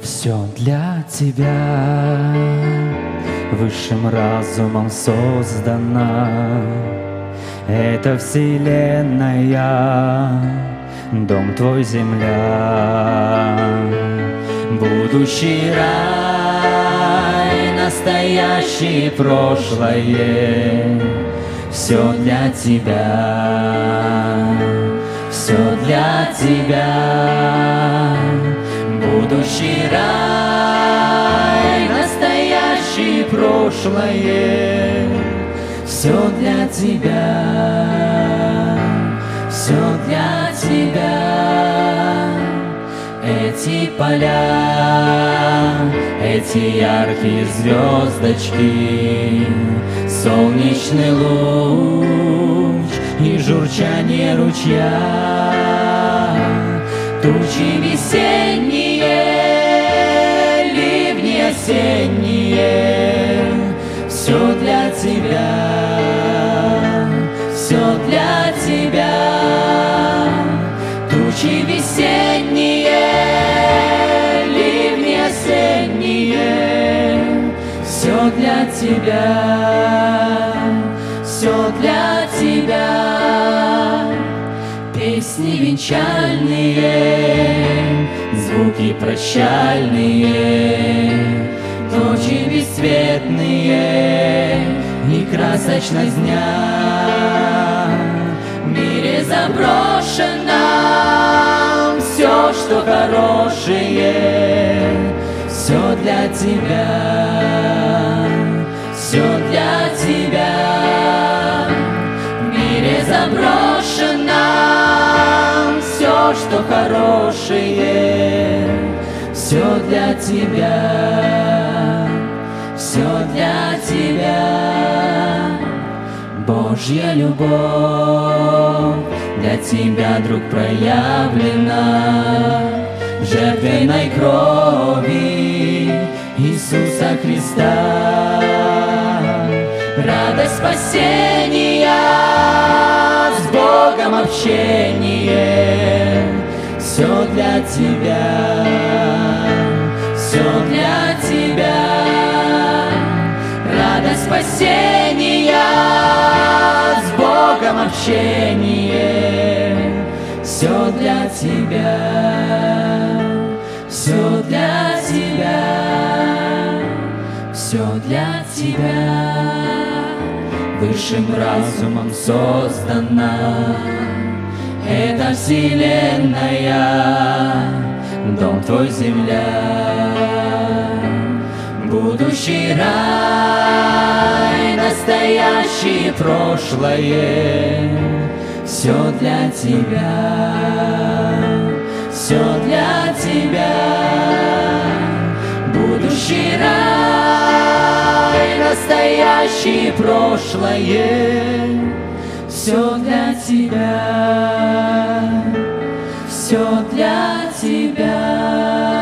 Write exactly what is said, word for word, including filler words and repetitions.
Все для тебя высшим разумом создана. Это вселенная, дом твой, земля. Будущий рай, настоящее прошлое, все для тебя, все для тебя. Будущий рай, настоящее прошлое, все для тебя, все для тебя. Эти поля, эти яркие звездочки, солнечный луч и журчание ручья, тучи весенние, ливни осенние, все для тебя, все для тебя. Тучи весенние, ливни осенние, все для тебя, все для тебя. Песни венчальные, звуки прощальные, ночи бесцветные и красочность дня. В мире заброшенном все, что хорошее, все для тебя, все для тебя. В мире заброшенном все, что хорошее, все для тебя, все для тебя. Божья любовь для тебя, друг, проявлена в жертвенной крови Иисуса Христа. Радость спасения, с Богом общение, все для тебя, все для тебя. Радость спасения, с Богом общение, все для тебя, все для тебя, все для тебя. Высшим разумом создана эта вселенная, дом твой, земля. Будущий рай, настоящее прошлое, все для тебя, все для тебя. Будущий рай, настоящее прошлое, все для тебя, все для тебя.